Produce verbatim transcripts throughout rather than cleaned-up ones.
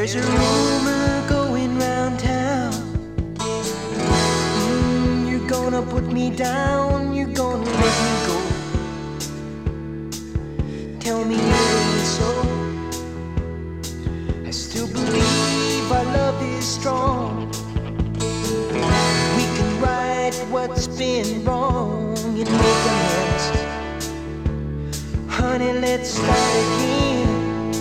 There's a rumor going round town. Mm, you're gonna put me down, you're gonna let me go. Tell me it ain't so. I still believe our love is strong. We can right what's been wrong and make amends. Honey, let's start again.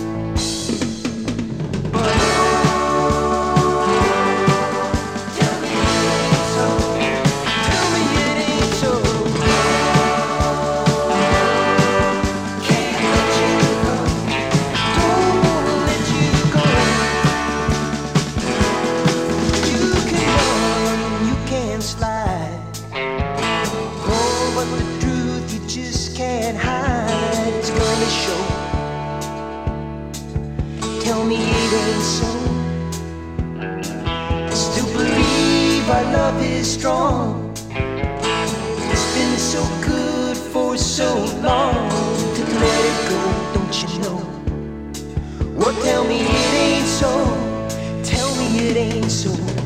Tell me it ain't so. I still believe our love is strong. It's been so good for so long to let it go, don't you know? Well, tell me it ain't so. Tell me it ain't so.